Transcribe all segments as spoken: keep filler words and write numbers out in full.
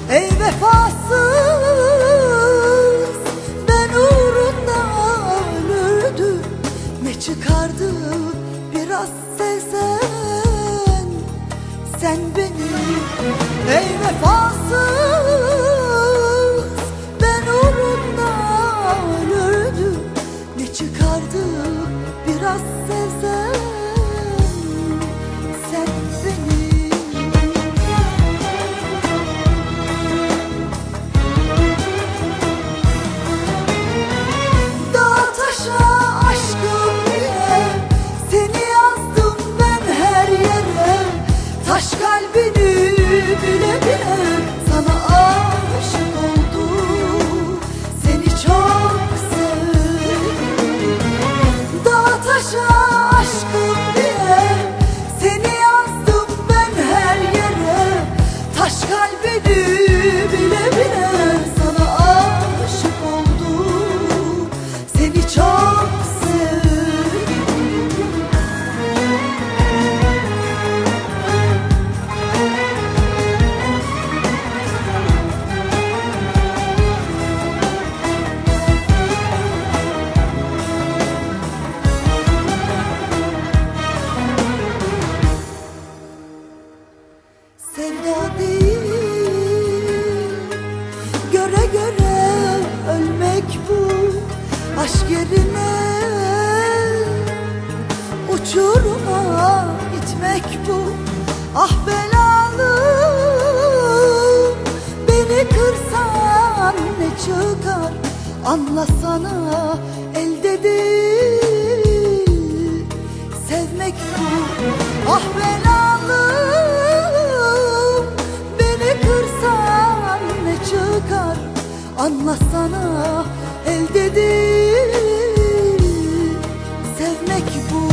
Ey vefasız, ben uğrunda ölürdüm. Ne çıkardı biraz sevsen sen beni? Ey vefasız, ben uğrunda ölürdüm. Ne çıkardı biraz sevsen sen beni? Taş kalbini bile bile sana aşık oldum. Seni çok sevdim. Dağ taşa aşkım diye seni yazdım ben her yere. Taş kalbini bile bile sana aşık oldum. Seni çok sevdim. Sevda değil, göre göre ölmek bu. Aşk yerine uçuruma gitmek bu. Ah belalım, beni kırsan ne çıkar? Anlasana, elde değil sevmek bu. Ah belalım, beni kırsan ne çıkar? Anlasana, elde değil sevmek bu.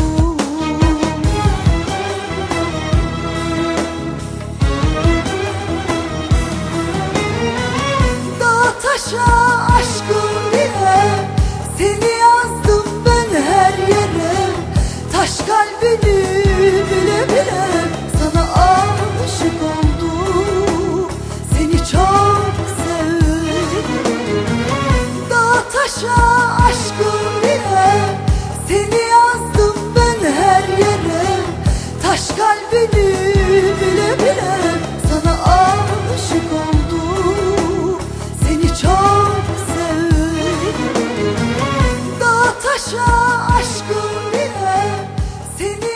Dağ taşa aşkım diye seni yazdım ben her yere. Taş kalbini bile bile sana aşık oldum. Seni çok sevdim. Dağ taşa aşkım diye seni yazdım ben her yere. Taş kalbini bile bile sana aşık oldum. Seni çok sevdim. Dağ taşa aşkım diye seni